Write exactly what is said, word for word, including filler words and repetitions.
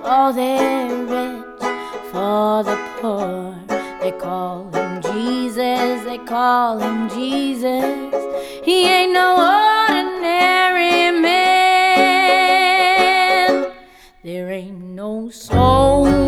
Oh, they're rich for the poor. They call him Jesus, they call him Jesus. He ain't no ordinary man. There ain't no soul